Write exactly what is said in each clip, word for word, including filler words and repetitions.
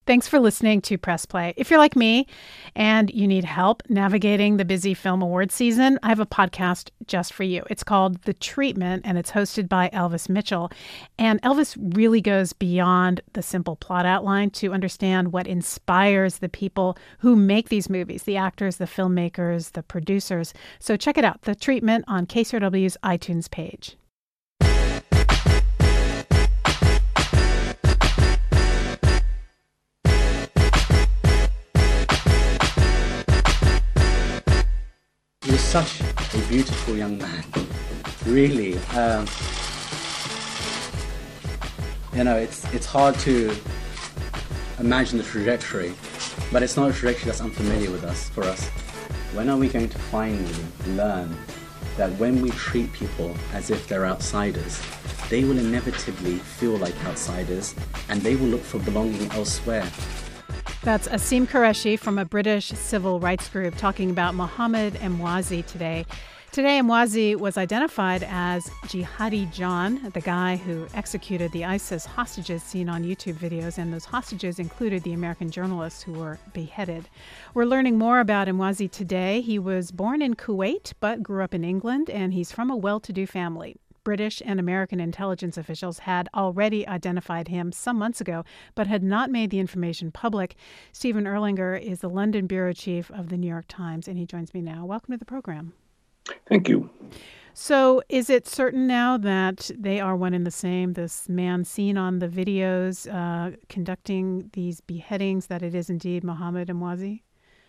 Thanks for listening to Press Play. If you're like me and you need help navigating the busy film award season, I have a podcast just for you. It's called The Treatment, and it's hosted by Elvis Mitchell. And Elvis really goes beyond the simple plot outline to understand what inspires the people who make these movies, the actors, the filmmakers, the producers. So check it out, The Treatment, on K C R W's iTunes page. He was such a beautiful young man, really. Um, you know, it's it's hard to imagine the trajectory, but it's not a trajectory that's unfamiliar with us, for us. When are we going to finally learn that when we treat people as if they're outsiders, they will inevitably feel like outsiders and they will look for belonging elsewhere? That's Asim Qureshi from a British civil rights group talking about Mohamed Emwazi today. Today, Emwazi was identified as Jihadi John, the guy who executed the ISIS hostages seen on YouTube videos, and those hostages included the American journalists who were beheaded. We're learning more about Emwazi today. He was born in Kuwait, but grew up in England, and he's from a well-to-do family. British and American intelligence officials had already identified him some months ago, but had not made the information public. Stephen Erlinger is the London bureau chief of the New York Times, and he joins me now. Welcome to the program. Thank you. So is it certain now that they are one and the same, this man seen on the videos uh, conducting these beheadings, that it is indeed Mohamed Emwazi?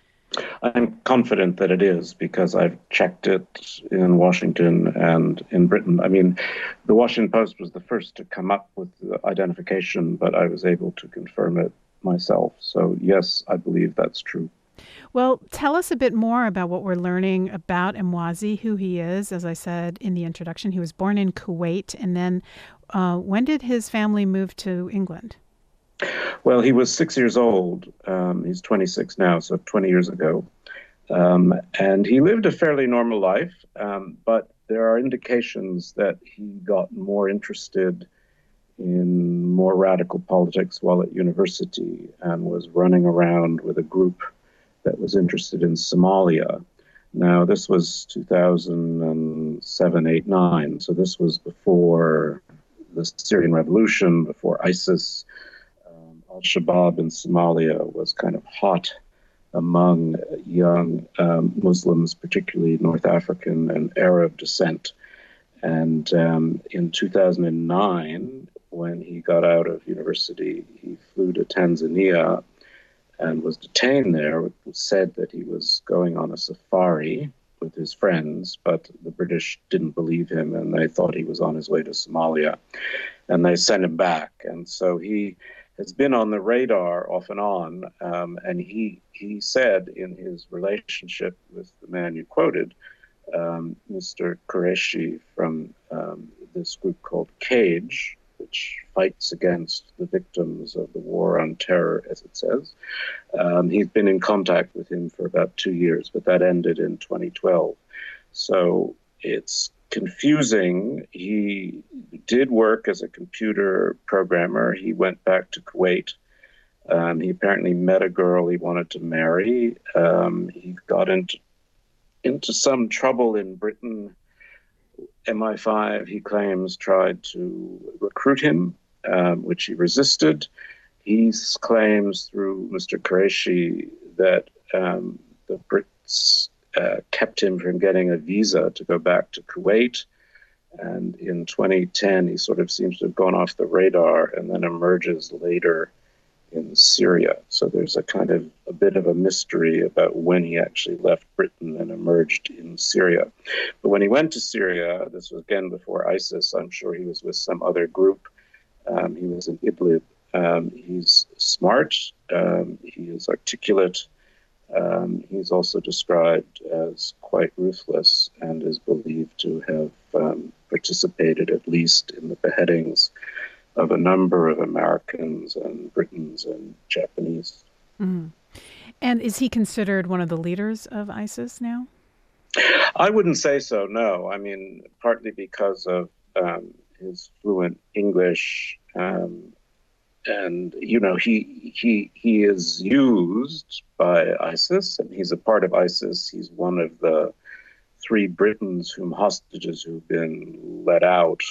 I'm confident that it is because I've checked it in Washington and in Britain. I mean, the Washington Post was the first to come up with the identification, but I was able to confirm it myself. So yes, I believe that's true. Well, tell us a bit more about what we're learning about Emwazi, who he is. As I said in the introduction, he was born in Kuwait. And then uh, when did his family move to England? Well, he was six years old. Um, he's twenty-six now, so twenty years ago. Um, and he lived a fairly normal life, um, but there are indications that he got more interested in more radical politics while at university and was running around with a group that was interested in Somalia. Now, this was two thousand seven, eight, nine, so this was before the Syrian Revolution, before ISIS. Al-Shabaab in Somalia was kind of hot among young um, Muslims, particularly North African and Arab descent. And um, in two thousand nine, when he got out of university, he flew to Tanzania and was detained there. It was said that he was going on a safari with his friends, but the British didn't believe him and they thought he was on his way to Somalia. And they sent him back. And so he has been on the radar off and on, um, and he he said in his relationship with the man you quoted, um, Mister Qureshi from um, this group called CAGE, which fights against the victims of the war on terror, as it says. Um, he's been in contact with him for about two years, but that ended in twenty twelve. So it's confusing. He did work as a computer programmer. He went back to Kuwait. Um, he apparently met a girl he wanted to marry. Um, he got into into some trouble in Britain. M I five, he claims, tried to recruit him, um, which he resisted. He claims through Mister Qureshi that um, the Brits uh, kept him from getting a visa to go back to Kuwait. And in twenty ten, he sort of seems to have gone off the radar and then emerges later in Syria. So there's a kind of a bit of a mystery about when he actually left Britain and emerged in Syria. But when he went to Syria, this was again before ISIS, I'm sure he was with some other group. Um, he was in Idlib. Um, he's smart. Um, he is articulate. Um, he's also described as quite ruthless and is believed to have um, participated at least in the beheadings of a number of Americans and Britons and Japanese. Mm. And is he considered one of the leaders of ISIS now? I wouldn't say so, no. I mean, partly because of um, his fluent English, um, and you know he he he is used by ISIS, and he's a part of ISIS. He's one of the three Britons whom hostages who've been let out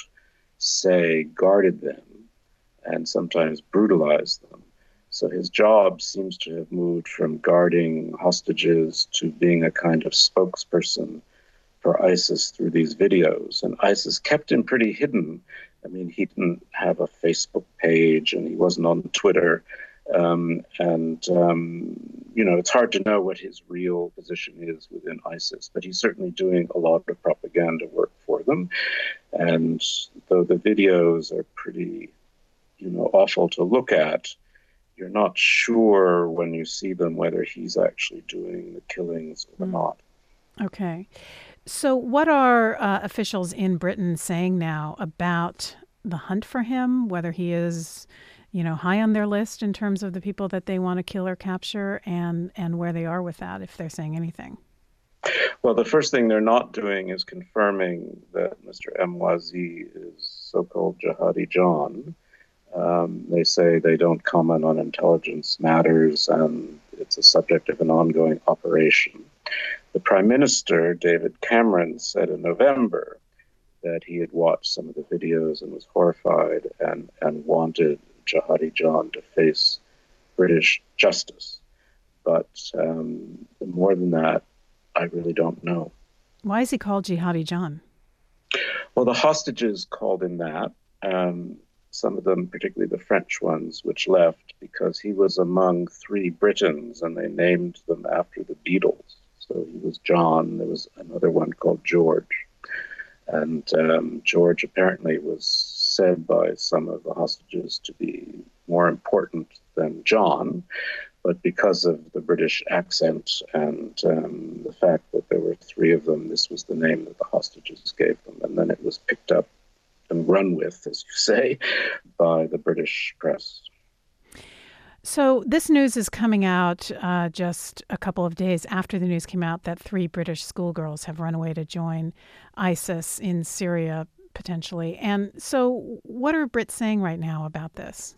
say guarded them and sometimes brutalized them. So his job seems to have moved from guarding hostages to being a kind of spokesperson for ISIS through these videos. And ISIS kept him pretty hidden. I mean, he didn't have a Facebook page and he wasn't on Twitter. Um, and, um, you know, it's hard to know what his real position is within ISIS, but he's certainly doing a lot of propaganda work for them. And though the videos are pretty, you know, awful to look at, you're not sure when you see them whether he's actually doing the killings or mm. not. Okay. So what are uh, officials in Britain saying now about the hunt for him, whether he is, you know, high on their list in terms of the people that they want to kill or capture, and, and where they are with that, if they're saying anything? Well, the first thing they're not doing is confirming that Mister Emwazi is so-called Jihadi John. Um, they say they don't comment on intelligence matters and it's a subject of an ongoing operation. The Prime Minister, David Cameron, said in November that he had watched some of the videos and was horrified and, and wanted Jihadi John to face British justice. But um, more than that, I really don't know. Why is he called Jihadi John? Well, the hostages called him that. Um, some of them, particularly the French ones, which left because he was among three Britons and they named them after the Beatles. So he was John. There was another one called George. And um, George apparently was said by some of the hostages to be more important than John. But because of the British accent and um, the fact that there were three of them, this was the name that the hostages gave them. And then it was picked up and run with, as you say, by the British press. So this news is coming out uh, just a couple of days after the news came out that three British schoolgirls have run away to join ISIS in Syria, potentially. And so what are Brits saying right now about this?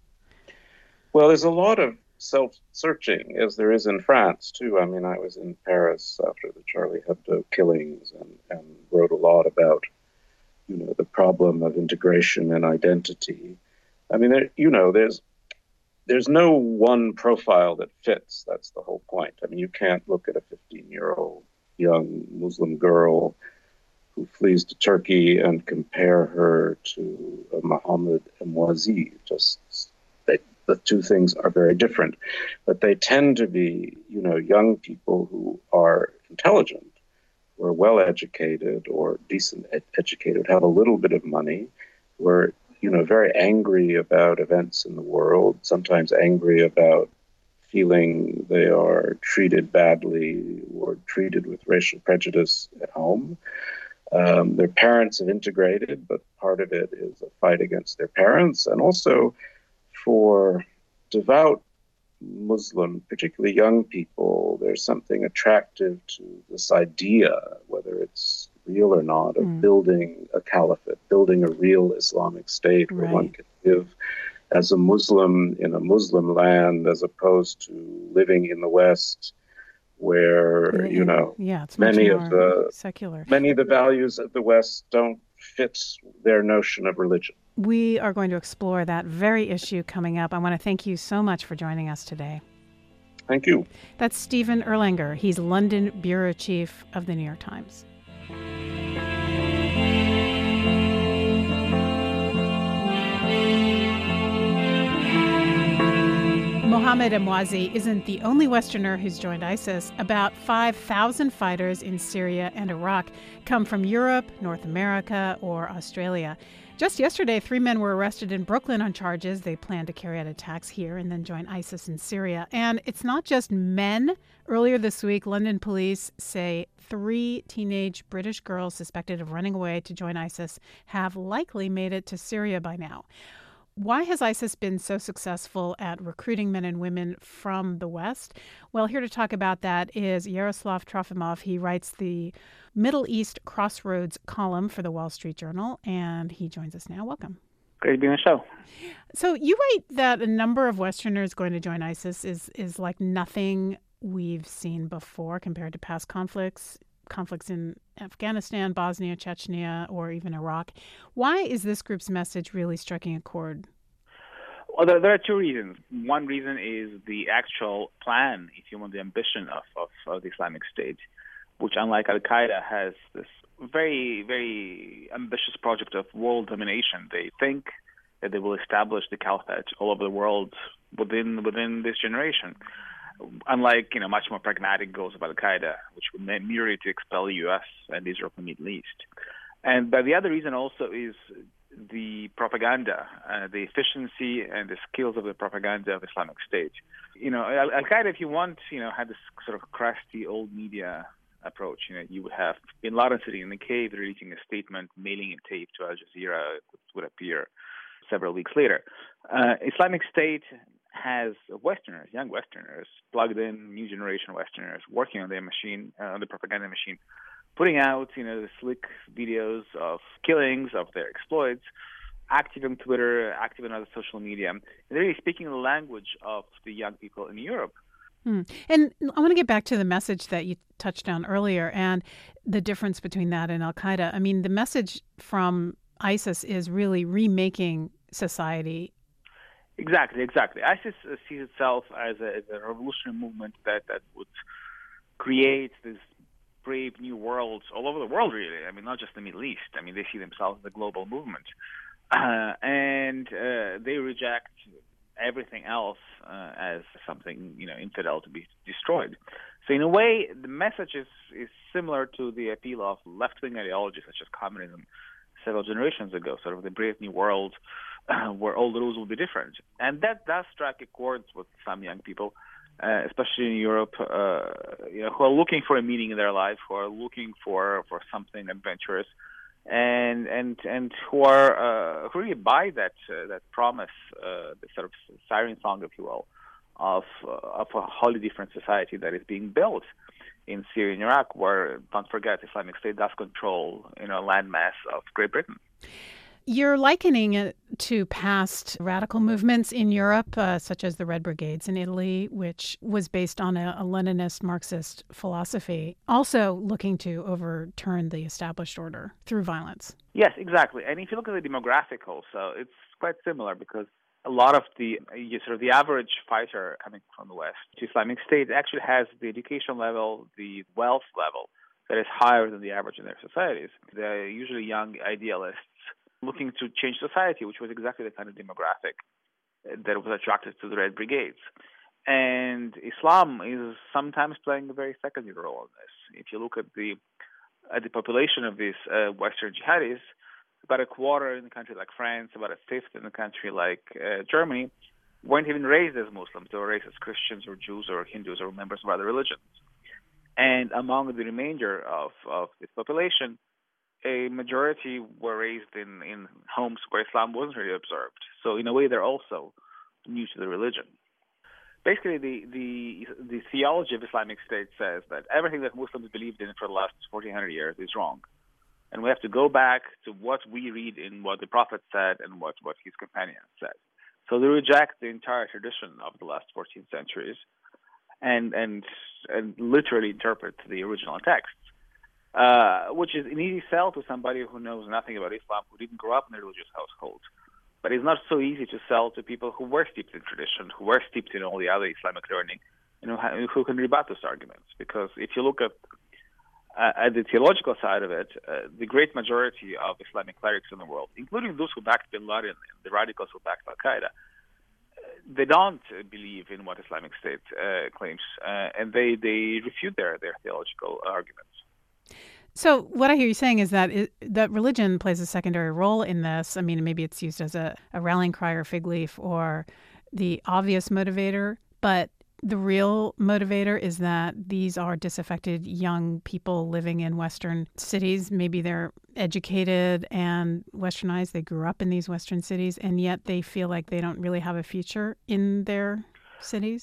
Well, there's a lot of self-searching, as there is in France, too. I mean, I was in Paris after the Charlie Hebdo killings and, and wrote a lot about, you know, the problem of integration and identity. I mean, there, you know, there's there's no one profile that fits. That's the whole point. I mean, you can't look at a fifteen-year-old young Muslim girl who flees to Turkey and compare her to uh, Mohammed Emwazi. Just they, the two things are very different, but they tend to be, you know, young people who are intelligent, who are well-educated or decent ed- educated, have a little bit of money, who are, you know, very angry about events in the world, sometimes angry about feeling they are treated badly or treated with racial prejudice at home. Um, their parents have integrated, but part of it is a fight against their parents. And also for devout Muslim, particularly young people, there's something attractive to this idea, whether it's real or not, of mm. building a caliphate, building a real Islamic state where right. one can live as a Muslim in a Muslim land as opposed to living in the West where, yeah, you know, yeah, it's many of the secular. Many of the values of the West don't fit their notion of religion. We are going to explore that very issue coming up. I want to thank you so much for joining us today. Thank you. That's Stephen Erlanger. He's London bureau chief of the New York Times. Mohammed Emwazi isn't the only Westerner who's joined ISIS. About five thousand fighters in Syria and Iraq come from Europe, North America, or Australia. Just yesterday, three men were arrested in Brooklyn on charges they plan to carry out attacks here and then join ISIS in Syria. And it's not just men. Earlier this week, London police say three teenage British girls suspected of running away to join ISIS have likely made it to Syria by now. Why has ISIS been so successful at recruiting men and women from the West? Well, here to talk about that is Yaroslav Trofimov. He writes the Middle East Crossroads column for the Wall Street Journal, and he joins us now. Welcome. Great being on the show. So you write that a number of Westerners going to join ISIS is is like nothing we've seen before compared to past conflicts, conflicts in Afghanistan, Bosnia, Chechnya, or even Iraq. Why is this group's message really striking a chord? Well, there, there are two reasons. One reason is the actual plan, if you want, the ambition of, of, of the Islamic State, which, unlike Al-Qaeda, has this very, very ambitious project of world domination. They think that they will establish the caliphate all over the world within within this generation. Unlike, you know, much more pragmatic goals of Al-Qaeda, which were merely to expel the U S and Israel from the Middle East. And but the other reason also is the propaganda, uh, the efficiency and the skills of the propaganda of Islamic State. You know, Al-Qaeda, if you want, you know, had this sort of crusty old media approach. You know, you would have Bin Laden sitting in the cave, releasing a statement, mailing a tape to Al Jazeera, which would appear several weeks later. Uh, Islamic State has Westerners, young Westerners, plugged in, new generation Westerners, working on their machine, uh, on the propaganda machine, putting out, you know, the slick videos of killings, of their exploits, active on Twitter, active in other social media, and really speaking the language of the young people in Europe. Hmm. And I want to get back to the message that you touched on earlier and the difference between that and Al-Qaeda. I mean, the message from ISIS is really remaking society. Exactly, exactly. ISIS sees itself as a, as a revolutionary movement that, that would create this brave new world all over the world, really. I mean, not just the Middle East. I mean, they see themselves as a global movement. Uh, and uh, they reject everything else uh, as something, you know, infidel to be destroyed. So in a way, the message is, is similar to the appeal of left-wing ideologies such as communism several generations ago, sort of the brave new world uh, where all the rules will be different. And that does strike a chord with some young people, uh, especially in Europe, uh, you know, who are looking for a meaning in their life, who are looking for, for something adventurous, and and and who are uh, who really buy that uh, that promise, uh, the sort of siren song, if you will, of uh, of a wholly different society that is being built in Syria and Iraq, where, don't forget, Islamic State does control, you know, landmass of Great Britain. You're likening it to past radical movements in Europe, uh, such as the Red Brigades in Italy, which was based on a, a Leninist Marxist philosophy, also looking to overturn the established order through violence. Yes, exactly. And if you look at the demographic also, it's quite similar because a lot of the sort of the average fighter coming from the West to Islamic State actually has the education level, the wealth level that is higher than the average in their societies. They're usually young idealists looking to change society, which was exactly the kind of demographic that was attracted to the Red Brigades. And Islam is sometimes playing a very secondary role in this. If you look at the at the population of these uh, Western jihadis, about a quarter in a country like France, about a fifth in a country like uh, Germany, weren't even raised as Muslims. They were raised as Christians or Jews or Hindus or members of other religions. And among the remainder of, of this population, a majority were raised in, in homes where Islam wasn't really observed. So in a way, they're also new to the religion. Basically, the, the, the theology of Islamic State says that everything that Muslims believed in for the last fourteen hundred years is wrong. And we have to go back to what we read in what the Prophet said and what, what his companions said. So they reject the entire tradition of the last fourteen centuries and and and literally interpret the original texts, uh, which is an easy sell to somebody who knows nothing about Islam, who didn't grow up in a religious household. But it's not so easy to sell to people who were steeped in tradition, who were steeped in all the other Islamic learning, and who, who can rebut those arguments. Because if you look at Uh, at the theological side of it, uh, the great majority of Islamic clerics in the world, including those who backed Bin Laden, the radicals who backed Al-Qaeda, uh, they don't uh, believe in what Islamic State uh, claims, uh, and they, they refute their, their theological arguments. So what I hear you saying is that it, that religion plays a secondary role in this. I mean, maybe it's used as a, a rallying cry or fig leaf or the obvious motivator, but the real motivator is that these are disaffected young people living in Western cities. Maybe they're educated and Westernized. They grew up in these Western cities, and yet they feel like they don't really have a future in their cities.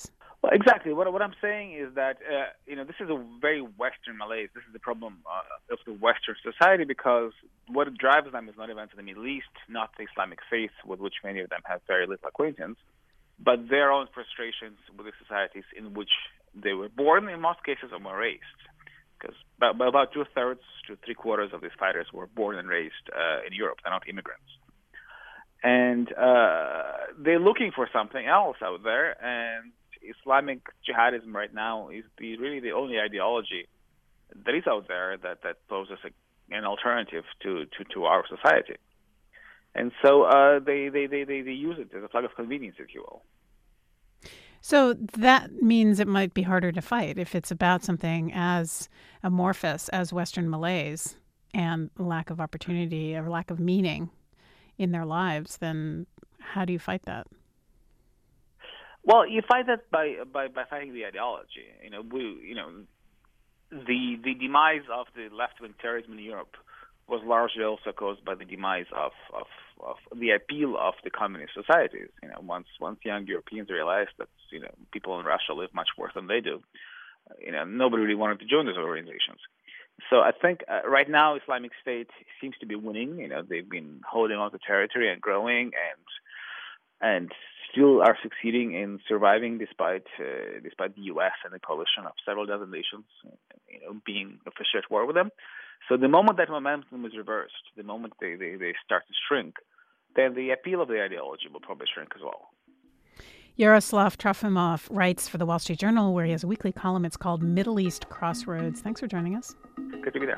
Well, exactly. What, what I'm saying is that, uh, you know, this is a very Western malaise. This is the problem uh, of the Western society, because what drives them is not events in the Middle East, not the Islamic faith, with which many of them have very little acquaintance, but their own frustrations with the societies in which they were born, in most cases, or were raised. Because about, about two-thirds to three-quarters of these fighters were born and raised uh, in Europe. They're not immigrants. And uh, they're looking for something else out there, and Islamic jihadism right now is the, really the only ideology that is out there that, that poses a, an alternative to, to, to our society. And so uh, they, they, they, they, they use it as a flag of convenience, if you will. So that means it might be harder to fight if it's about something as amorphous as Western malaise and lack of opportunity or lack of meaning in their lives. Then how do you fight that? Well, you fight that by by, by fighting the ideology. You know, we, you know, the the demise of the left-wing terrorism in Europe was largely also caused by the demise of, of, of the appeal of the communist societies. You know, once once young Europeans realized that, you know, people in Russia live much worse than they do, you know, nobody really wanted to join those organizations. So I think uh, right now Islamic State seems to be winning. You know, they've been holding on to territory and growing, and and still are succeeding in surviving despite uh, despite the U S and the coalition of several dozen nations, you know, being officially at war with them. So the moment that momentum is reversed, the moment they, they, they start to shrink, then the appeal of the ideology will probably shrink as well. Yaroslav Trofimov writes for the Wall Street Journal, where he has a weekly column. It's called Middle East Crossroads. Thanks for joining us. Good to be there.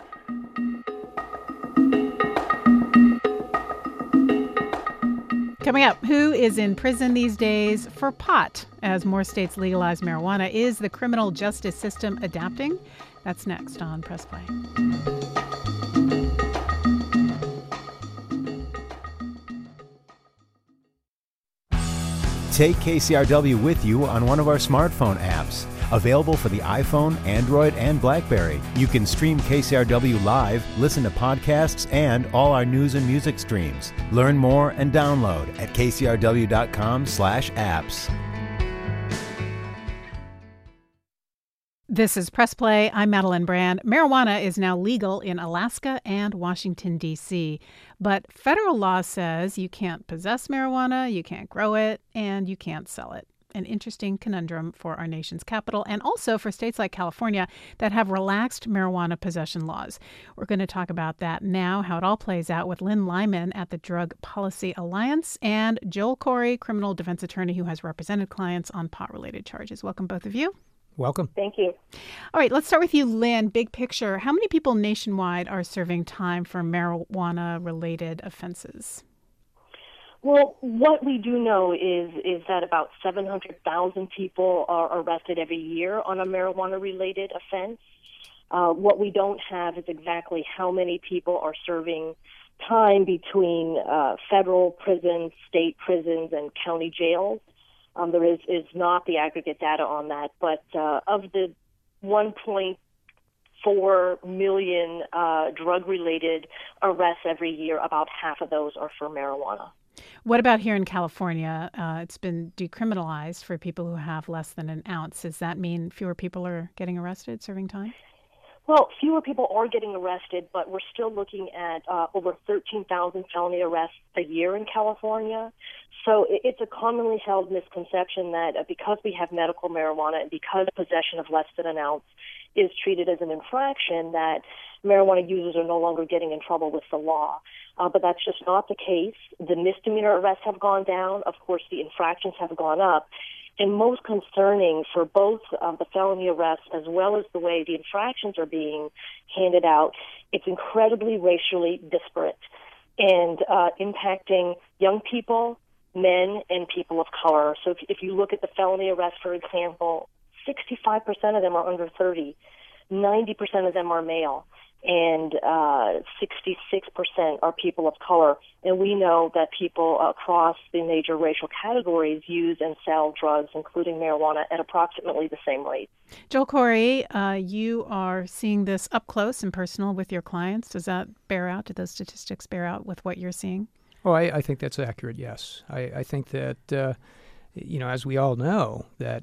Coming up, who is in prison these days for pot? As more states legalize marijuana, is the criminal justice system adapting? That's next on Press Play. Take K C R W with you on one of our smartphone apps. Available for the iPhone, Android, and BlackBerry. You can stream K C R W live, listen to podcasts, and all our news and music streams. Learn more and download at k c r w dot com slash apps. This is Press Play. I'm Madeline Brand. Marijuana is now legal in Alaska and Washington, D C, but federal law says you can't possess marijuana, you can't grow it, and you can't sell it. An interesting conundrum for our nation's capital and also for states like California that have relaxed marijuana possession laws. We're going to talk about that now, how it all plays out, with Lynn Lyman at the Drug Policy Alliance and Joel Corey, criminal defense attorney who has represented clients on pot-related charges. Welcome, both of you. Welcome. Thank you. All right, let's start with you, Lynn. Big picture. How many people nationwide are serving time for marijuana-related offenses? Well, what we do know is is that about seven hundred thousand people are arrested every year on a marijuana-related offense. Uh, what we don't have is exactly how many people are serving time between uh, federal prisons, state prisons, and county jails. Um, there is, is not the aggregate data on that, but uh, of the one point four million uh, drug-related arrests every year, about half of those are for marijuana. What about here in California? Uh, it's been decriminalized for people who have less than an ounce. Does that mean fewer people are getting arrested, serving time? Well, fewer people are getting arrested, but we're still looking at uh, over thirteen thousand felony arrests a year in California. So it's a commonly held misconception that uh, because we have medical marijuana and because possession of less than an ounce is treated as an infraction, that marijuana users are no longer getting in trouble with the law. Uh, but that's just not the case. The misdemeanor arrests have gone down. Of course, the infractions have gone up. And most concerning for both uh, the felony arrests as well as the way the infractions are being handed out, it's incredibly racially disparate and uh, impacting young people, men, and people of color. So if, if you look at the felony arrests, for example, sixty-five percent of them are under thirty, ninety percent of them are male, and uh, sixty-six percent are people of color. And we know that people across the major racial categories use and sell drugs, including marijuana, at approximately the same rate. Joel Corey, uh, you are seeing this up close and personal with your clients. Does that bear out? Do those statistics bear out with what you're seeing? Oh, I, I think that's accurate, yes. I, I think that, uh, you know, as we all know, that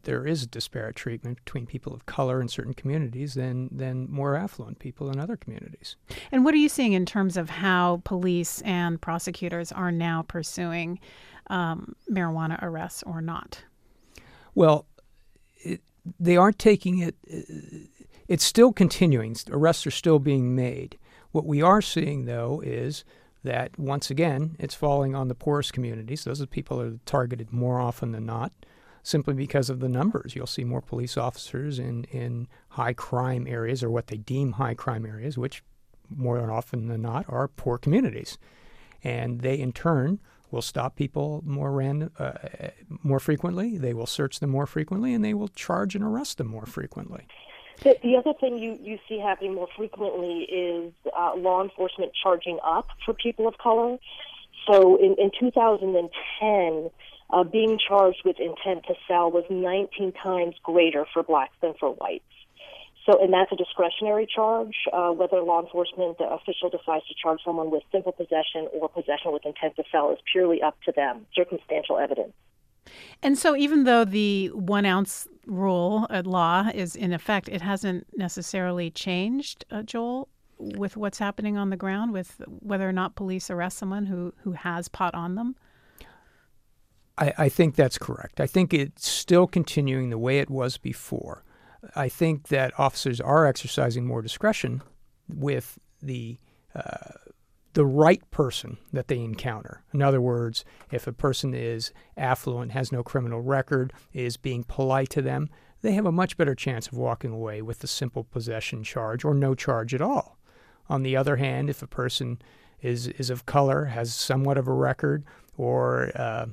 there is disparate treatment between people of color in certain communities than, than more affluent people in other communities. And what are you seeing in terms of how police and prosecutors are now pursuing um, marijuana arrests or not? Well, it, they aren't taking it. It's still continuing. Arrests are still being made. What we are seeing, though, is that, once again, it's falling on the poorest communities. Those are the people that are targeted more often than not, simply because of the numbers. You'll see more police officers in, in high crime areas, or what they deem high crime areas, which more often than not are poor communities. And they, in turn, will stop people more random, uh, more frequently. They will search them more frequently, and they will charge and arrest them more frequently. The, the other thing you, you see happening more frequently is uh, law enforcement charging up for people of color. So in, in two thousand ten, uh, being charged with intent to sell was nineteen times greater for blacks than for whites. So, and that's a discretionary charge. Uh, whether law enforcement official decides to charge someone with simple possession or possession with intent to sell is purely up to them, circumstantial evidence. And so even though the one ounce rule uh, law is in effect, it hasn't necessarily changed, uh, Joel, with what's happening on the ground, with whether or not police arrest someone who, who has pot on them? I, I think that's correct. I think it's still continuing the way it was before. I think that officers are exercising more discretion with the uh, the right person that they encounter. In other words, if a person is affluent, has no criminal record, is being polite to them, they have a much better chance of walking away with the simple possession charge or no charge at all. On the other hand, if a person is, is of color, has somewhat of a record, or uh,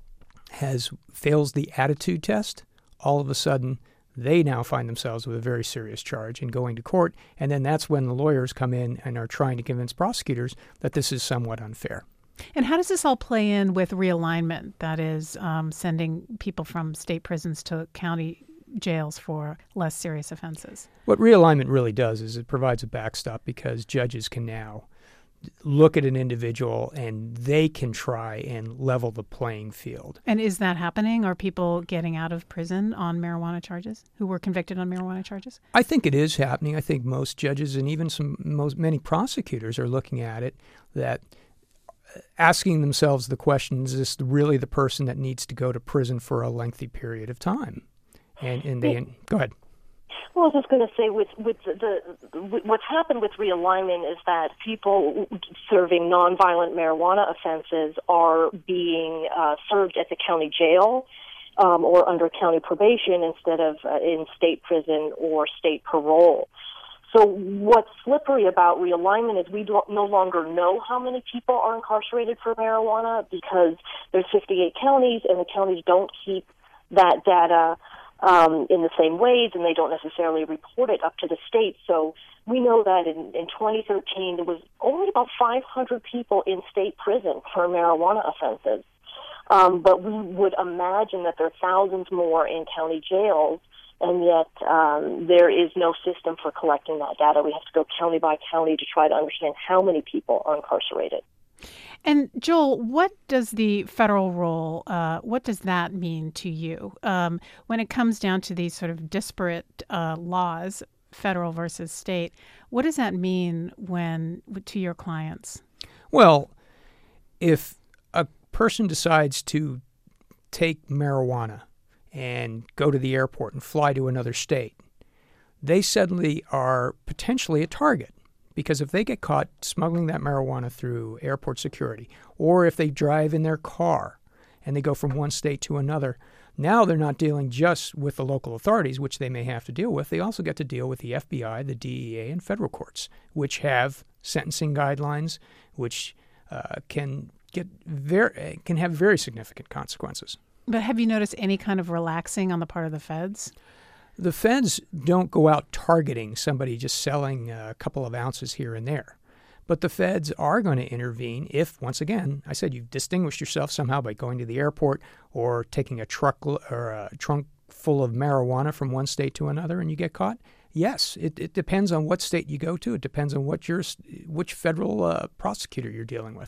has fails the attitude test, all of a sudden they now find themselves with a very serious charge and going to court, and then that's when the lawyers come in and are trying to convince prosecutors that this is somewhat unfair. And how does this all play in with realignment, that is, um, sending people from state prisons to county jails for less serious offenses? What realignment really does is it provides a backstop, because judges can now look at an individual and they can try and level the playing field. And is that happening? Are people getting out of prison on marijuana charges, who were convicted on marijuana charges? I think it is happening. I think most judges and even some most many prosecutors are looking at it, that asking themselves the question, is this really the person that needs to go to prison for a lengthy period of time? And, and they, and, go ahead. Well, I was just going to say, with with the, the what's happened with realignment is that people serving nonviolent marijuana offenses are being uh, served at the county jail um, or under county probation instead of uh, in state prison or state parole. So what's slippery about realignment is we don't, no longer know how many people are incarcerated for marijuana, because there's fifty-eight counties, and the counties don't keep that data Um, in the same ways, and they don't necessarily report it up to the state. So we know that in, in twenty thirteen, there was only about five hundred people in state prison for marijuana offenses. Um, but we would imagine that there are thousands more in county jails, and yet um, there is no system for collecting that data. We have to go county by county to try to understand how many people are incarcerated. And Joel, what does the federal role, uh, what does that mean to you um, when it comes down to these sort of disparate uh, laws, federal versus state? What does that mean when to your clients? Well, if a person decides to take marijuana and go to the airport and fly to another state, they suddenly are potentially a target. Because if they get caught smuggling that marijuana through airport security, or if they drive in their car and they go from one state to another, now they're not dealing just with the local authorities, which they may have to deal with. They also get to deal with the F B I, the D E A, and federal courts, which have sentencing guidelines, which uh, can get very can have very significant consequences. But have you noticed any kind of relaxing on the part of the feds? The feds don't go out targeting somebody just selling a couple of ounces here and there. But the feds are going to intervene if, once again, I said you've distinguished yourself somehow by going to the airport or taking a truck or a trunk full of marijuana from one state to another and you get caught. Yes, it, it depends on what state you go to. It depends on what your, which federal uh, prosecutor you're dealing with.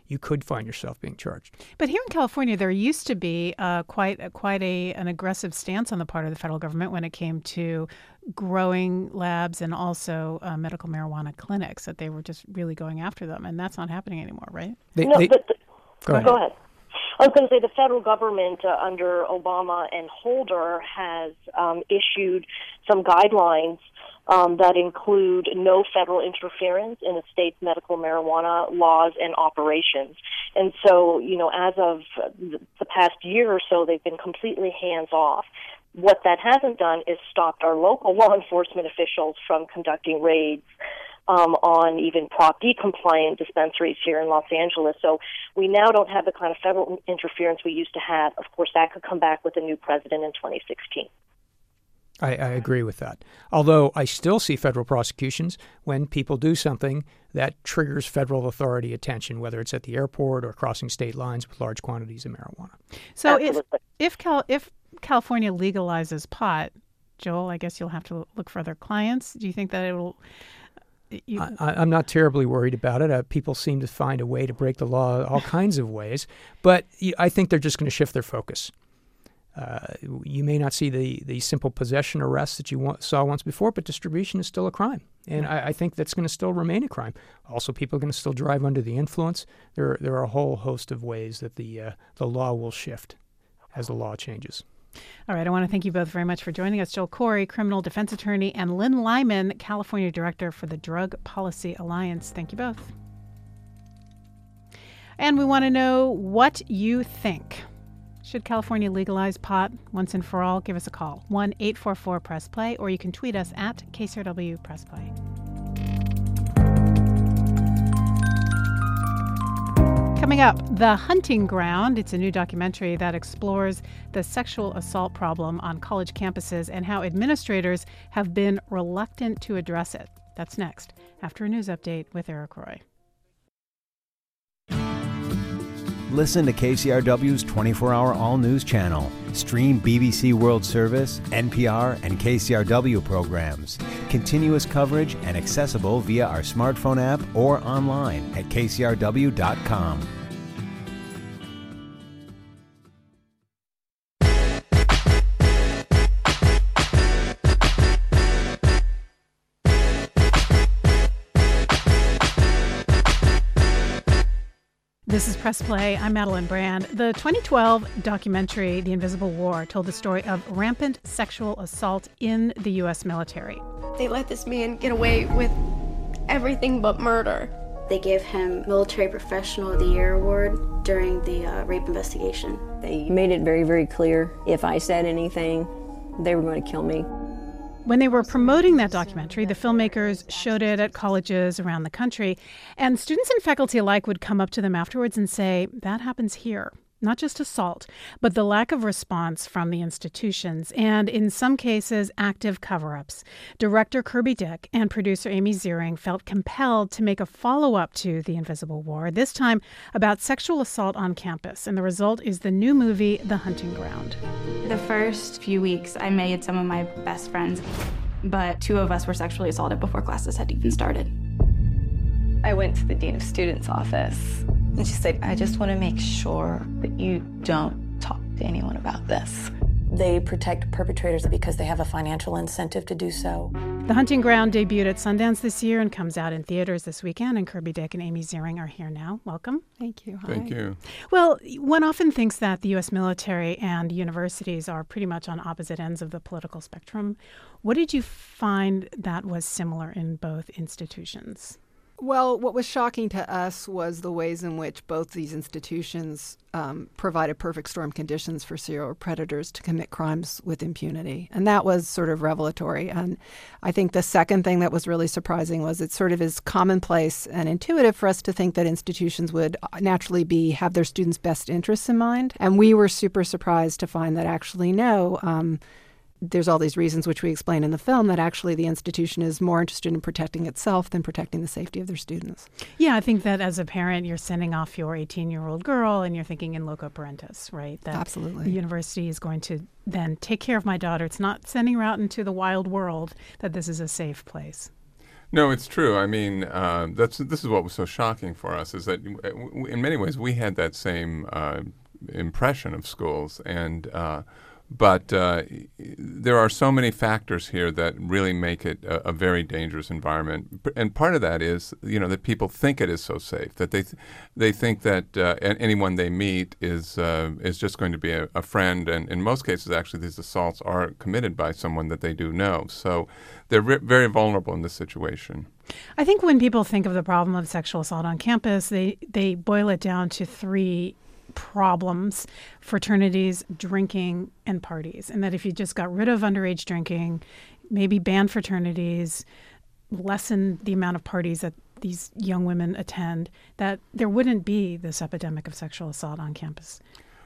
you could find yourself being charged. But here in California, there used to be uh, quite quite a an aggressive stance on the part of the federal government when it came to growing labs and also uh, medical marijuana clinics, that they were just really going after them. And that's not happening anymore, right? They, no, they, but the, go ahead. Go ahead. I was going to say the federal government uh, under Obama and Holder has um, issued some guidelines um, that include no federal interference in the state's medical marijuana laws and operations. And so, you know, as of the past year or so, they've been completely hands-off. What that hasn't done is stopped our local law enforcement officials from conducting raids Um, on even Prop D compliant dispensaries here in Los Angeles. So we now don't have the kind of federal interference we used to have. Of course, that could come back with a new president in twenty sixteen. I, I agree with that. Although I still see federal prosecutions when people do something that triggers federal authority attention, whether it's at the airport or crossing state lines with large quantities of marijuana. So if if, Cal- if California legalizes pot, Joel, I guess you'll have to look for other clients. Do you think that it will... You... I, I'm not terribly worried about it. Uh, people seem to find a way to break the law all kinds of ways, but I think they're just going to shift their focus. Uh, you may not see the, the simple possession arrests that you wa- saw once before, but distribution is still a crime, and I, I think that's going to still remain a crime. Also, people are going to still drive under the influence. There, there are a whole host of ways that the uh, the law will shift as the law changes. All right. I want to thank you both very much for joining us. Joel Corey, criminal defense attorney, and Lynn Lyman, California director for the Drug Policy Alliance. Thank you both. And we want to know what you think. Should California legalize pot once and for all? Give us a call, one eight four four press play, or you can tweet us at K C R W Press Play. Coming up, The Hunting Ground. It's a new documentary that explores the sexual assault problem on college campuses and how administrators have been reluctant to address it. That's next, after a news update with Eric Roy. Listen to K C R W's twenty-four hour all-news channel. Stream B B C World Service, N P R, and K C R W programs. Continuous coverage and accessible via our smartphone app or online at K C R W dot com. This is Press Play. I'm Madeline Brand. The twenty twelve documentary, The Invisible War, told the story of rampant sexual assault in the U S military. They let this man get away with everything but murder. They gave him Military Professional of the Year award during the uh, rape investigation. They made it very, very clear if I said anything, they were going to kill me. When they were promoting that documentary, the filmmakers showed it at colleges around the country, and students and faculty alike would come up to them afterwards and say, that happens here. Not just assault, but the lack of response from the institutions, and in some cases, active cover-ups. Director Kirby Dick and producer Amy Ziering felt compelled to make a follow-up to The Invisible War, this time about sexual assault on campus, and the result is the new movie, The Hunting Ground. The first few weeks, I made some of my best friends, but two of us were sexually assaulted before classes had even started. I went to the Dean of Students' office, and she said, I just want to make sure that you don't talk to anyone about this. They protect perpetrators because they have a financial incentive to do so. The Hunting Ground debuted at Sundance this year and comes out in theaters this weekend, and Kirby Dick and Amy Ziering are here now. Welcome. Thank you. Hi. Thank you. Well, one often thinks that the U S military and universities are pretty much on opposite ends of the political spectrum. What did you find that was similar in both institutions? Well, what was shocking to us was the ways in which both these institutions um, provided perfect storm conditions for serial predators to commit crimes with impunity. And that was sort of revelatory. And I think the second thing that was really surprising was it sort of is commonplace and intuitive for us to think that institutions would naturally be have their students' best interests in mind. And we were super surprised to find that actually no, um, there's all these reasons which we explain in the film that actually the institution is more interested in protecting itself than protecting the safety of their students. Yeah, I think that as a parent, you're sending off your eighteen-year-old girl and you're thinking in loco parentis, right? That Absolutely. The university is going to then take care of my daughter. It's not sending her out into the wild world, that this is a safe place. No, it's true. I mean, uh, that's this is what was so shocking for us, is that in many ways we had that same uh, impression of schools, and uh, but uh, there are so many factors here that really make it a, a very dangerous environment. And part of that is, you know, that people think it is so safe, that they th- they think that uh, anyone they meet is uh, is just going to be a, a friend. And in most cases, actually, these assaults are committed by someone that they do know. So they're re- very vulnerable in this situation. I think when people think of the problem of sexual assault on campus, they, they boil it down to three problems: fraternities, drinking, and parties. And that if you just got rid of underage drinking, maybe ban fraternities, lessen the amount of parties that these young women attend, that there wouldn't be this epidemic of sexual assault on campus.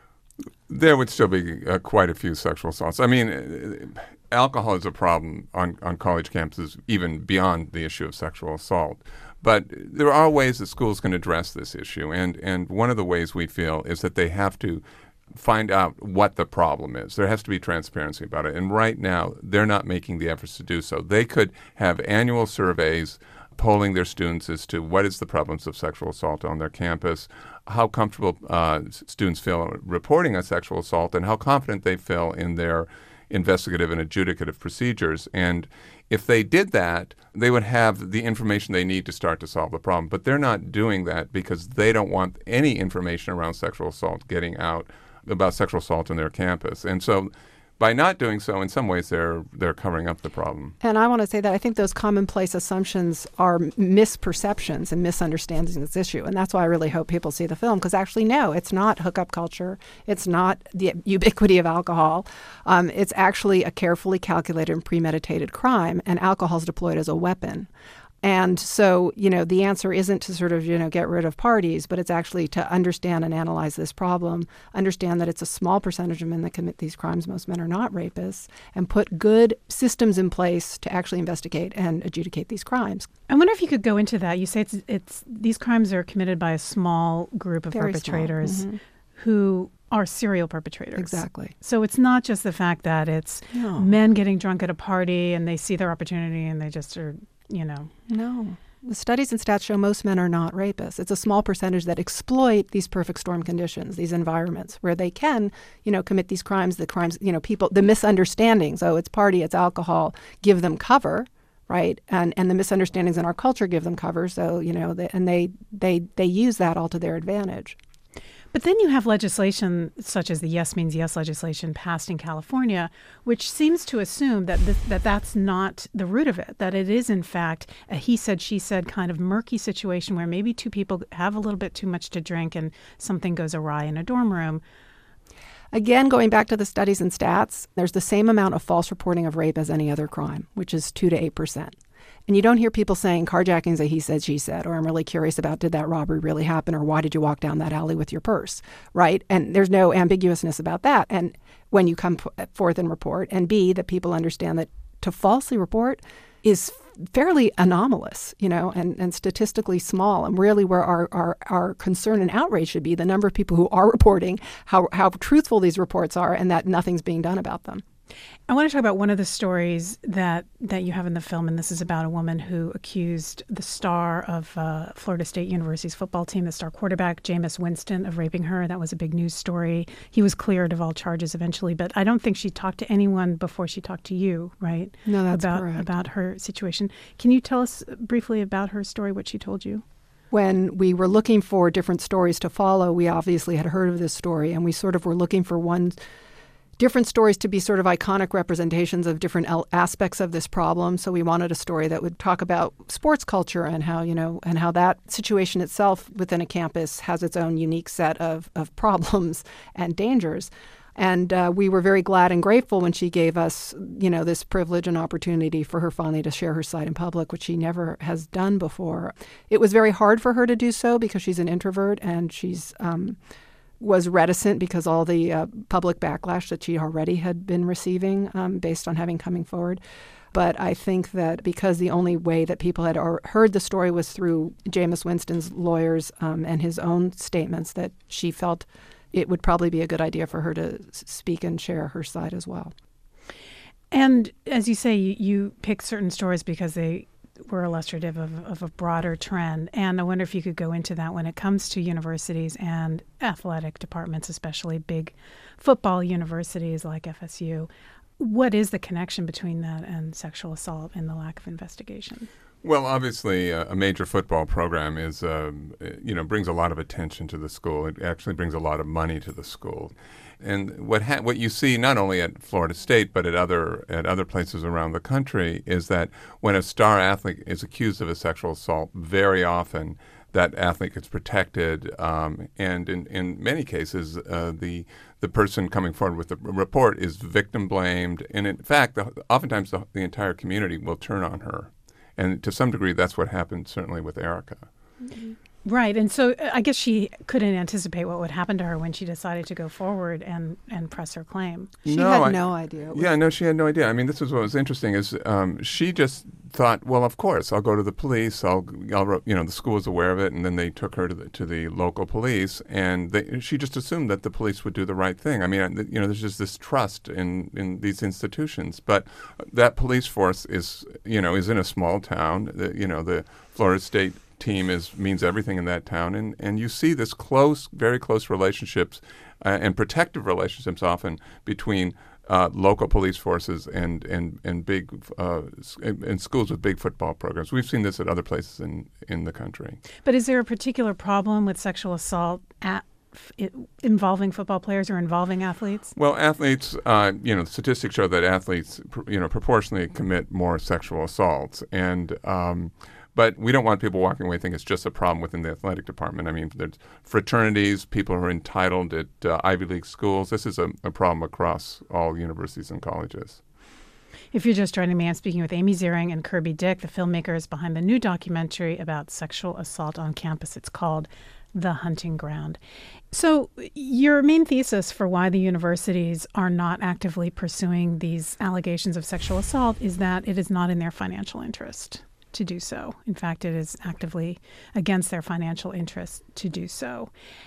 There would still be uh, quite a few sexual assaults. I mean, uh, alcohol is a problem on, on college campuses, even beyond the issue of sexual assault. But there are ways that schools can address this issue, and, and one of the ways we feel is that they have to find out what the problem is. There has to be transparency about it, and right now they're not making the efforts to do so. They could have annual surveys polling their students as to what is the prevalence of sexual assault on their campus, how comfortable uh, students feel reporting a sexual assault, and how confident they feel in their investigative and adjudicative procedures. And if they did that, they would have the information they need to start to solve the problem. But they're not doing that because they don't want any information around sexual assault getting out about sexual assault on their campus. And so by not doing so, in some ways, they're they're covering up the problem. And I want to say that I think those commonplace assumptions are misperceptions and misunderstandings of this issue. And that's why I really hope people see the film, because actually, no, it's not hookup culture. It's not the ubiquity of alcohol. Um, it's actually a carefully calculated and premeditated crime, and alcohol is deployed as a weapon. And so, you know, the answer isn't to sort of, you know, get rid of parties, but it's actually to understand and analyze this problem, understand that it's a small percentage of men that commit these crimes. Most men are not rapists, and put good systems in place to actually investigate and adjudicate these crimes. I wonder if you could go into that. You say it's, it's these crimes are committed by a small group of Very perpetrators mm-hmm. who are serial perpetrators. Exactly. So it's not just the fact that it's no. men getting drunk at a party and they see their opportunity and they just are, you know. No. The studies and stats show most men are not rapists. It's a small percentage that exploit these perfect storm conditions, these environments where they can, you know, commit these crimes, the crimes, you know, people, the misunderstandings, oh, it's party, it's alcohol, give them cover, right? And and the misunderstandings in our culture give them cover. So, you know, they, and they, they, they use that all to their advantage. But then you have legislation such as the Yes Means Yes legislation passed in California, which seems to assume that this, that that's not the root of it, that it is, in fact, a he said, she said kind of murky situation where maybe two people have a little bit too much to drink and something goes awry in a dorm room. Again, going back to the studies and stats, there's the same amount of false reporting of rape as any other crime, which is two to eight percent. And you don't hear people saying carjacking's a he said, she said, or I'm really curious about did that robbery really happen, or why did you walk down that alley with your purse, right? And there's no ambiguousness about that. And when you come forth and report, and B, that people understand that to falsely report is fairly anomalous, you know, and, and statistically small, and really where our, our, our concern and outrage should be the number of people who are reporting, how, how truthful these reports are, and that nothing's being done about them. I want to talk about one of the stories that, that you have in the film, and this is about a woman who accused the star of uh, Florida State University's football team, the star quarterback, Jameis Winston, of raping her. That was a big news story. He was cleared of all charges eventually, but I don't think she talked to anyone before she talked to you, right? No, that's about, correct. About her situation. Can you tell us briefly about her story, what she told you? When we were looking for different stories to follow, we obviously had heard of this story, and we sort of were looking for one different stories to be sort of iconic representations of different el- aspects of this problem. So we wanted a story that would talk about sports culture and how, you know, and how that situation itself within a campus has its own unique set of, of problems and dangers. And uh, we were very glad and grateful when she gave us, you know, this privilege and opportunity for her finally to share her side in public, which she never has done before. It was very hard for her to do so because she's an introvert, and she's um, was reticent because all the uh, public backlash that she already had been receiving um, based on having coming forward. But I think that because the only way that people had heard the story was through Jameis Winston's lawyers um, and his own statements, that she felt it would probably be a good idea for her to speak and share her side as well. And as you say, you, you pick certain stories because they were illustrative of, of a broader trend. And I wonder if you could go into that when it comes to universities and athletic departments, especially big football universities like F S U. What is the connection between that and sexual assault and the lack of investigation? Well, obviously, uh, a major football program is, uh, you know, brings a lot of attention to the school. It actually brings a lot of money to the school. And what ha- what you see not only at Florida State but at other at other places around the country is that when a star athlete is accused of a sexual assault, very often that athlete gets protected, um, and in, in many cases, uh, the the person coming forward with the report is victim blamed, and in fact, the, oftentimes the, the entire community will turn on her. And to some degree, that's what happened certainly with Erica. Mm-hmm. Right. And so I guess she couldn't anticipate what would happen to her when she decided to go forward and, and press her claim. She no, had I, no idea. Yeah, no, she had no idea. I mean, this is what was interesting is um, she just thought, well, of course, I'll go to the police. I'll, I'll, you know, the school was aware of it, and then they took her to the, to the local police, and they, she just assumed that the police would do the right thing. I mean, you know, there's just this trust in, in these institutions, but that police force is, you know, is in a small town. The, you know, the Florida State team is means everything in that town, and, and you see this close, very close relationships uh, and protective relationships often between uh, local police forces and and and big uh, and schools with big football programs. We've seen this at other places in, in the country. But is there a particular problem with sexual assault at It, involving football players or involving athletes? Well, athletes, uh, you know, statistics show that athletes, pr- you know, proportionally commit more sexual assaults, and um, but we don't want people walking away thinking it's just a problem within the athletic department. I mean, there's fraternities, people who are entitled at uh, Ivy League schools. This is a, a problem across all universities and colleges. If you're just joining me, I'm speaking with Amy Ziering and Kirby Dick, the filmmakers behind the new documentary about sexual assault on campus. It's called The Hunting Ground. So your main thesis for why the universities are not actively pursuing these allegations of sexual assault is that it is not in their financial interest to do so. In fact, it is actively against their financial interest to do so.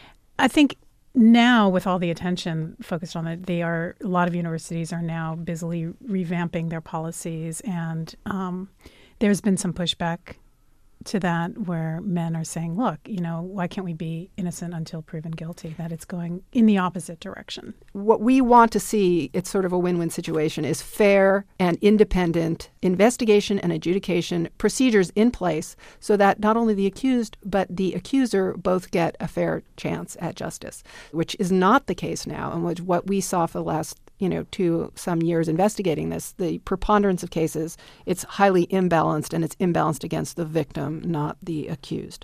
I think now, with all the attention focused on it, they are a lot of universities are now busily revamping their policies, and um, there's been some pushback to that where men are saying, look, you know, why can't we be innocent until proven guilty? That it's going in the opposite direction. What we want to see, it's sort of a win-win situation, is fair and independent investigation and adjudication procedures in place so that not only the accused but the accuser both get a fair chance at justice, which is not the case now, and which what we saw for the last you know, to some years investigating this, the preponderance of cases, it's highly imbalanced, and it's imbalanced against the victim, not the accused.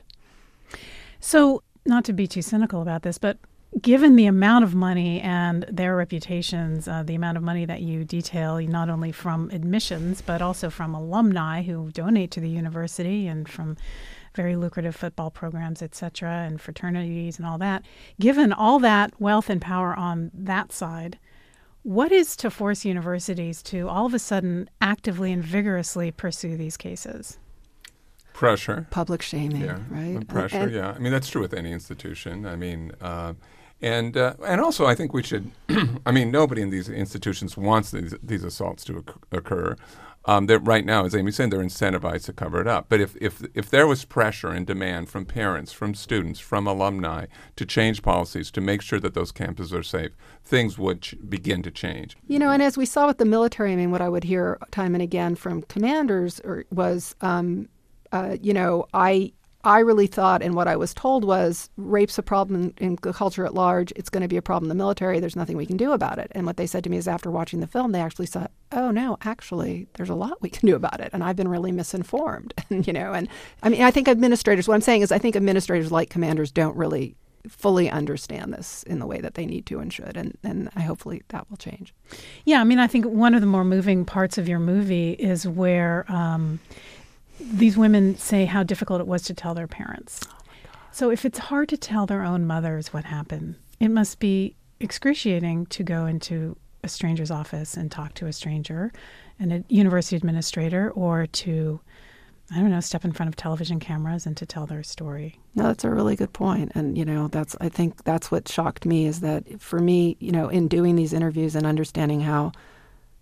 So, not to be too cynical about this, but given the amount of money and their reputations, uh, the amount of money that you detail, not only from admissions, but also from alumni who donate to the university and from very lucrative football programs, et cetera, and fraternities and all that, given all that wealth and power on that side, what is to force universities to all of a sudden actively and vigorously pursue these cases? Pressure. Public shaming, yeah. right? Pressure, and, yeah. I mean, that's true with any institution. I mean, uh, and uh, and also I think we should, I mean, nobody in these institutions wants these, these assaults to occur. Um, right now, as Amy said, they're incentivized to cover it up. But if, if if there was pressure and demand from parents, from students, from alumni to change policies to make sure that those campuses are safe, things would ch- begin to change. You know, and as we saw with the military, I mean, what I would hear time and again from commanders or, was, um, uh, you know, I I really thought, and what I was told was, rape's a problem in the culture at large. It's going to be a problem in the military. There's nothing we can do about it. And what they said to me is after watching the film, they actually said, oh, no, actually, there's a lot we can do about it. And I've been really misinformed. And, you know, and I mean, I think administrators, what I'm saying is I think administrators like commanders don't really fully understand this in the way that they need to and should. And, and I hopefully that will change. Yeah, I mean, I think one of the more moving parts of your movie is where um, these women say how difficult it was to tell their parents. Oh so if it's hard to tell their own mothers what happened, it must be excruciating to go into a stranger's office and talk to a stranger, and a university administrator, or to, I don't know, step in front of television cameras and to tell their story. No, that's a really good point. And, you know, that's, I think that's what shocked me is that for me, you know, in doing these interviews and understanding how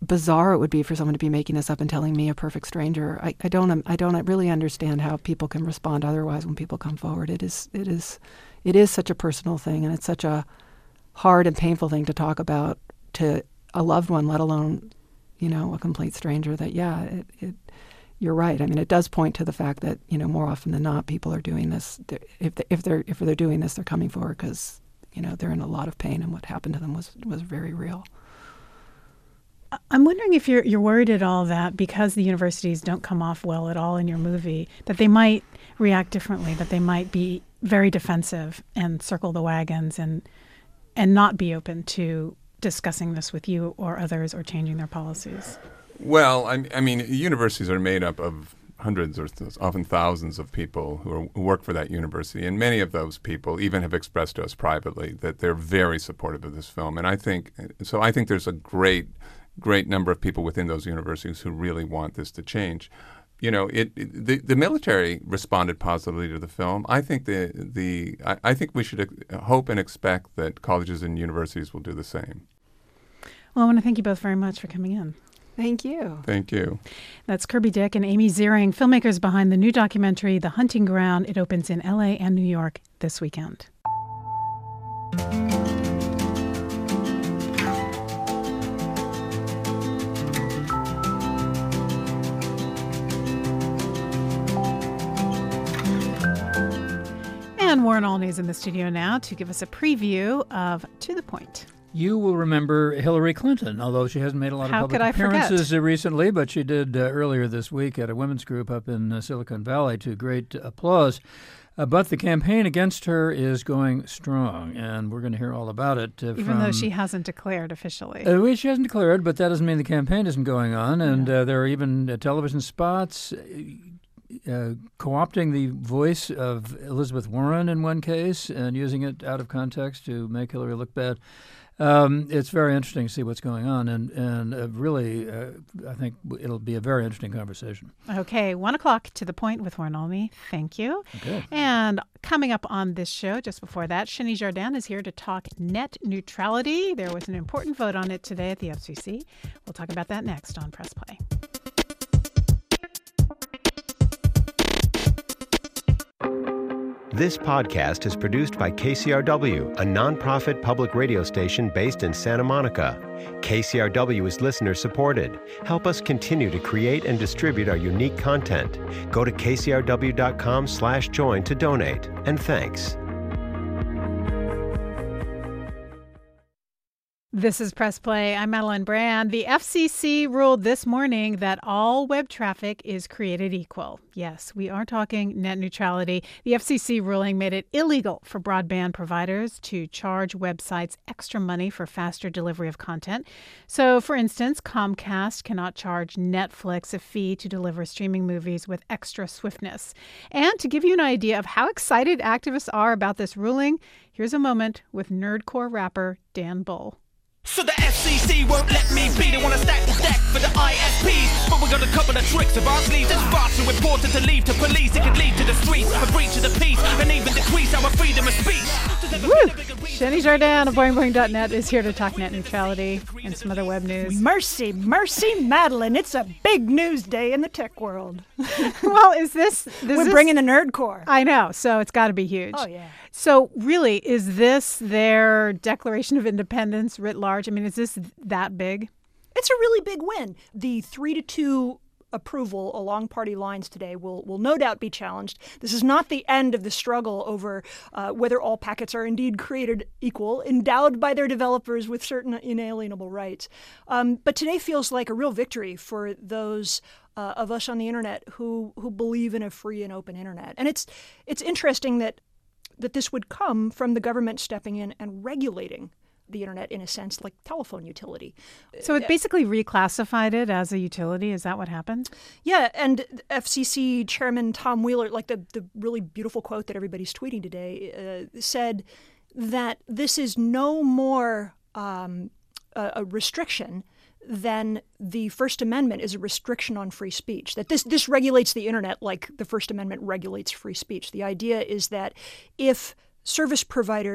bizarre it would be for someone to be making this up and telling me, a perfect stranger. I, I don't I don't really understand how people can respond otherwise when people come forward. It is it is it is such a personal thing, and it's such a hard and painful thing to talk about to a loved one, let alone, you know, a complete stranger. That yeah, it, it you're right. I mean, it does point to the fact that, you know, more often than not, people are doing this. If they, if they're if they're doing this, they're coming forward because, you know, they're in a lot of pain, and what happened to them was was very real. I'm wondering if you're you're worried at all that because the universities don't come off well at all in your movie, that they might react differently, that they might be very defensive and circle the wagons and and not be open to discussing this with you or others or changing their policies. Well, I, I mean, universities are made up of hundreds or th- often thousands of people who, are, who work for that university, and many of those people even have expressed to us privately that they're very supportive of this film. And I think so. I think there's a great. great number of people within those universities who really want this to change. You know, it, it the, the military responded positively to the film. I think the the I, I think we should ex- hope and expect that colleges and universities will do the same. Well, I want to thank you both very much for coming in. Thank you. Thank you. That's Kirby Dick and Amy Ziering, filmmakers behind the new documentary, The Hunting Ground. It opens in L A and New York this weekend. And Warren Olney's in the studio now to give us a preview of To the Point. You will remember Hillary Clinton, although she hasn't made a lot of How public could I appearances forget? recently, but she did uh, earlier this week at a women's group up in uh, Silicon Valley to great applause. Uh, but the campaign against her is going strong, and we're going to hear all about it. Uh, Even from, though she hasn't declared officially. Uh, well, she hasn't declared, but that doesn't mean the campaign isn't going on. And yeah. uh, there are even uh, television spots Uh, co-opting the voice of Elizabeth Warren in one case and using it out of context to make Hillary look bad. Um, it's very interesting to see what's going on, and, and uh, really, uh, I think it'll be a very interesting conversation. Okay, one o'clock To the Point with Warren Olney. Thank you. Okay. And coming up on this show, just before that, Shani Jardin is here to talk net neutrality. There was an important vote on it today at the F C C. We'll talk about that next on Press Play. This podcast is produced by K C R W, a nonprofit public radio station based in Santa Monica. K C R W is listener supported. Help us continue to create and distribute our unique content. Go to k c r w dot com slash join to donate. And thanks. This is Press Play. I'm Madeline Brand. The F C C ruled this morning that all web traffic is created equal. Yes, we are talking net neutrality. The F C C ruling made it illegal for broadband providers to charge websites extra money for faster delivery of content. So, for instance, Comcast cannot charge Netflix a fee to deliver streaming movies with extra swiftness. And to give you an idea of how excited activists are about this ruling, here's a moment with nerdcore rapper Dan Bull. So the F C C won't let me be. They want to stack the deck for the I S Ps. But we got a couple of tricks of our sleeves. It's far too important to leave to police. It could lead to the streets, a breach of the peace, and even decrease our freedom of speech. Woo! Shani Jardin of boing boing dot net is here to talk net neutrality and some other web news. Mercy, mercy, Madeline. It's a big news day in the tech world. Well, is this... this We're is, bringing the nerdcore. I know, so it's got to be huge. Oh, yeah. So really, is this their Declaration of Independence writ large? I mean, is this that big? It's a really big win. The three to two approval along party lines today will will no doubt be challenged. This is not the end of the struggle over uh, whether all packets are indeed created equal, endowed by their developers with certain inalienable rights. Um, but today feels like a real victory for those uh, of us on the internet who who believe in a free and open internet. And it's it's interesting that that this would come from the government stepping in and regulating the internet in a sense, like telephone utility. So it basically reclassified it as a utility. Is that what happened? Yeah, and F C C Chairman Tom Wheeler, like the, the really beautiful quote that everybody's tweeting today, uh, said that this is no more um, a, a restriction than the First Amendment is a restriction on free speech, that this, this regulates the internet like the First Amendment regulates free speech. The idea is that if service providers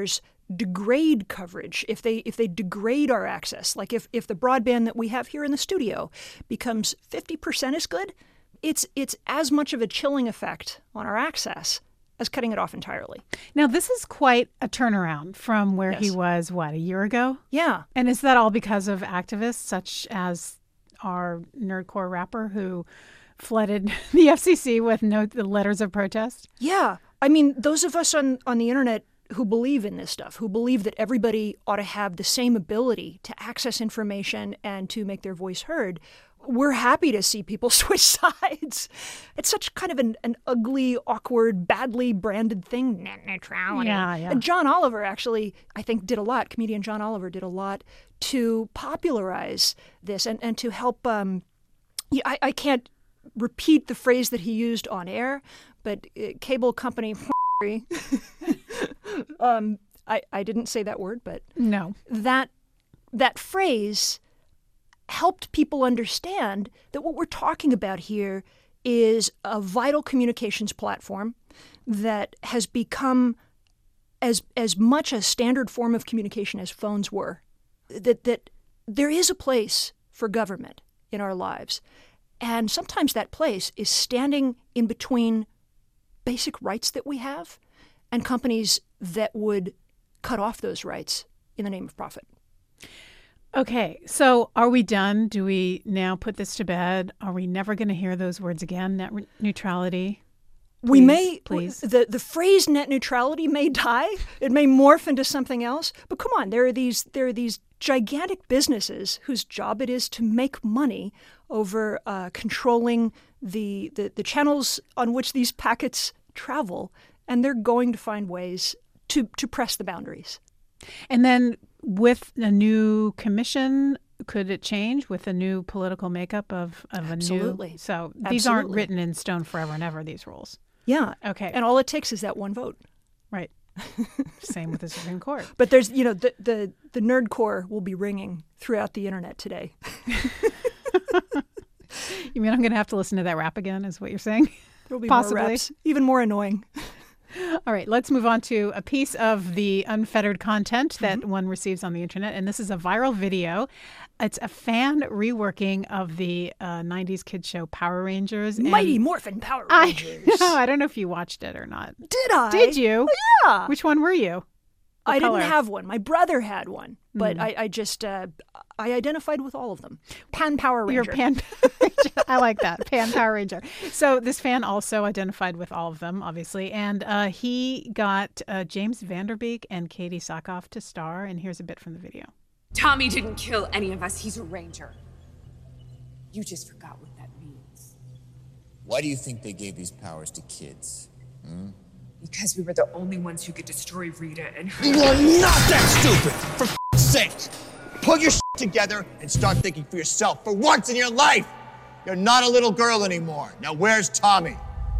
degrade coverage, if they if they degrade our access, like if, if the broadband that we have here in the studio becomes fifty percent as good, it's it's as much of a chilling effect on our access as cutting it off entirely. Now, this is quite a turnaround from where Yes. he was, what, a year ago? Yeah. And is that all because of activists such as our nerdcore rapper who flooded the F C C with no the letters of protest? Yeah. I mean, those of us on, on the internet who believe in this stuff, who believe that everybody ought to have the same ability to access information and to make their voice heard, we're happy to see people switch sides. It's such kind of an, an ugly, awkward, badly branded thing, net neutrality. Yeah, yeah. And John Oliver actually, I think, did a lot, comedian John Oliver did a lot to popularize this and, and to help, um, yeah, I, I can't repeat the phrase that he used on air, but uh, cable company, um, I, I didn't say that word, but no, that that phrase helped people understand that what we're talking about here is a vital communications platform that has become as as much a standard form of communication as phones were. That that there is a place for government in our lives, and sometimes that place is standing in between basic rights that we have and companies that would cut off those rights in the name of profit. Okay, so are we done? Do we now put this to bed? Are we never going to hear those words again, net re- neutrality? Please, we may, please. The, the phrase net neutrality may die. It may morph into something else. But come on, there are these there are these gigantic businesses whose job it is to make money over uh, controlling the, the, the channels on which these packets travel, and they're going to find ways to, to press the boundaries. And then with a new commission, could it change with a new political makeup of, of a Absolutely. new? So these Absolutely. aren't written in stone forever and ever, these rules. Yeah. Okay. And all it takes is that one vote. Right. Same with the Supreme Court. But there's, you know, the, the, the nerd core will be ringing throughout the internet today. You mean I'm going to have to listen to that rap again, is what you're saying? There'll be Possibly. more raps, even more annoying. All right, let's move on to a piece of the unfettered content that Mm-hmm. one receives on the internet. And this is a viral video. It's a fan reworking of the uh, nineties kids show Power Rangers. And Mighty Morphin Power I, Rangers. I don't know if you watched it or not. Did I? Did you? Oh, yeah. Which one were you? What I color? didn't have one. My brother had one, but Mm. I, I just uh, I identified with all of them. Pan Power Ranger. You're Pan Power Ranger. I like that. Pan Power Ranger. So this fan also identified with all of them, obviously. And uh, he got uh, James Vanderbeek and Katie Sackhoff to star. And here's a bit from the video. Tommy didn't kill any of us. He's a ranger. You just forgot what that means. Why do you think they gave these powers to kids? Hmm? Because we were the only ones who could destroy Rita and her. You are not that stupid! For f***ing sake! Pull your shit together and start thinking for yourself for once in your life! You're not a little girl anymore. Now where's Tommy?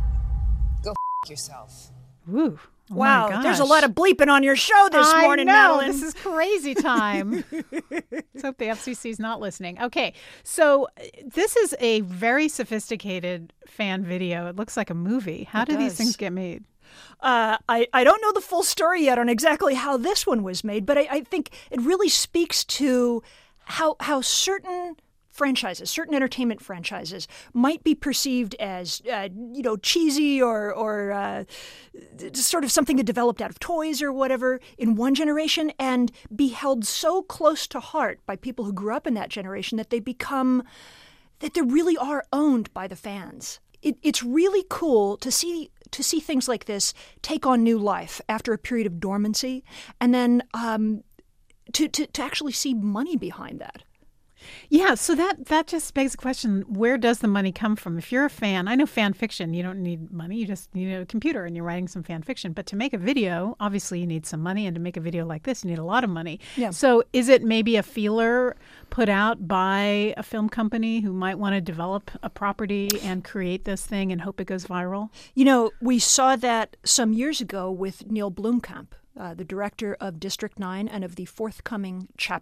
Go f*** yourself. Woo. Oh wow, my there's a gosh. lot of bleeping on your show this I morning, know. Madeline. This is crazy time. Let's hope the F C C's not listening. Okay, so uh, this is a very sophisticated fan video. It looks like a movie. How It do these does. things get made? Uh, I, I don't know the full story yet on exactly how this one was made, but I, I think it really speaks to how how certain franchises, certain entertainment franchises, might be perceived as uh, you know cheesy or or uh, sort of something that developed out of toys or whatever in one generation, and be held so close to heart by people who grew up in that generation that they become that they really are owned by the fans. It, it's really cool to see to see things like this take on new life after a period of dormancy, and then um, to, to to actually see money behind that. Yeah, so that that just begs the question, where does the money come from? If you're a fan, I know fan fiction, you don't need money, you just need a computer and you're writing some fan fiction. But to make a video, obviously you need some money, and to make a video like this, you need a lot of money. Yeah. So is it maybe a feeler put out by a film company who might want to develop a property and create this thing and hope it goes viral? You know, we saw that some years ago with Neil Blomkamp, uh, the director of District nine and of the forthcoming Chappie,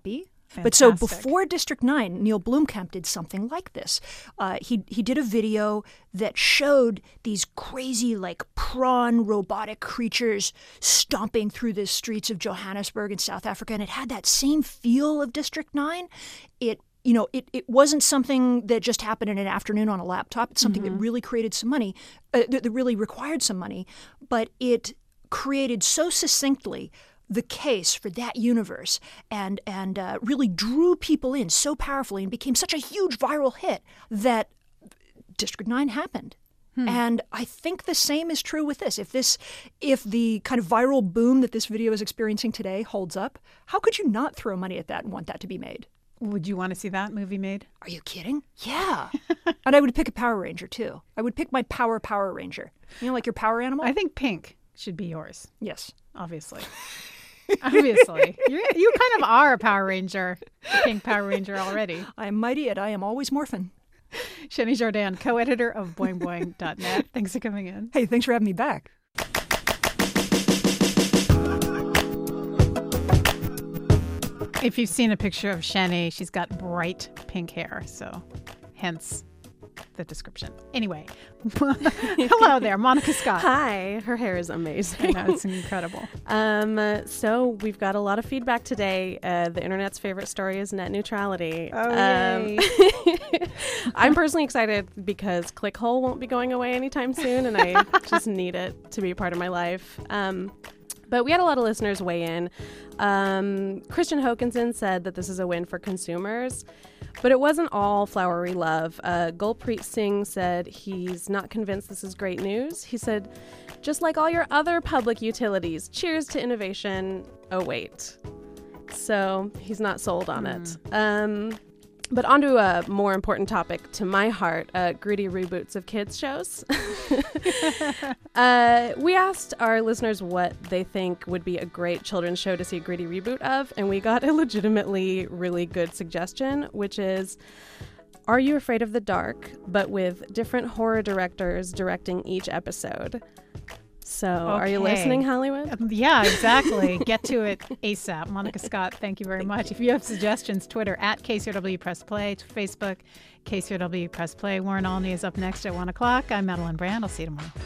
Fantastic. But so before District nine, Neil Blomkamp did something like this. Uh, he he did a video that showed these crazy, like, prawn robotic creatures stomping through the streets of Johannesburg in South Africa, and it had that same feel of District nine. It You know, it, it wasn't something that just happened in an afternoon on a laptop. It's something mm-hmm. that really created some money, uh, that, that really required some money. But it created so succinctly the case for that universe and, and uh, really drew people in so powerfully and became such a huge viral hit that District nine happened. Hmm. And I think the same is true with this. If this, if the kind of viral boom that this video is experiencing today holds up, how could you not throw money at that and want that to be made? Would you want to see that movie made? Are you kidding? Yeah. And I would pick a Power Ranger, too. I would pick my Power Power Ranger. You know, like your power animal? I think pink should be yours. Yes. Obviously. Obviously. You're, you kind of are a Power Ranger, pink Power Ranger already. I am mighty and I am always morphin'. Shani Jourdan, co-editor of boing boing dot net. Thanks for coming in. Hey, thanks for having me back. If you've seen a picture of Shani, she's got bright pink hair, so hence the description. Anyway, hello there, Monica Scott. Hi, her hair is amazing. I know, it's incredible. um, so we've got a lot of feedback today. Uh, the internet's favorite story is net neutrality. Oh, um, yay. I'm personally excited because ClickHole won't be going away anytime soon, and I just need it to be a part of my life. Um, But we had a lot of listeners weigh in. Um, Christian Hokinson said that this is a win for consumers, but it wasn't all flowery love. Uh, Gulpreet Singh said he's not convinced this is great news. He said, just like all your other public utilities, cheers to innovation. Oh, wait. So he's not sold on mm. it. Um, But on to a more important topic to my heart, uh, gritty reboots of kids' shows. uh, we asked our listeners what they think would be a great children's show to see a gritty reboot of, and we got a legitimately really good suggestion, which is Are You Afraid of the Dark, but with different horror directors directing each episode. So, okay. Are you listening, Hollywood? Um, yeah, exactly. Get to it ASAP. Monica Scott, thank you very thank much. You. If you have suggestions, Twitter at K C R W Press Play, Facebook, K C R W Press Play. Warren Olney is up next at one o'clock. I'm Madeline Brand. I'll see you tomorrow.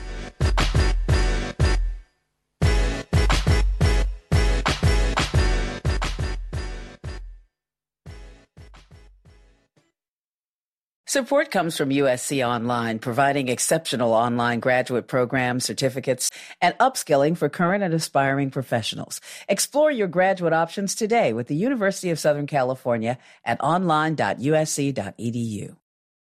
Support comes from U S C Online, providing exceptional online graduate programs, certificates, and upskilling for current and aspiring professionals. Explore your graduate options today with the University of Southern California at online dot u s c dot e d u.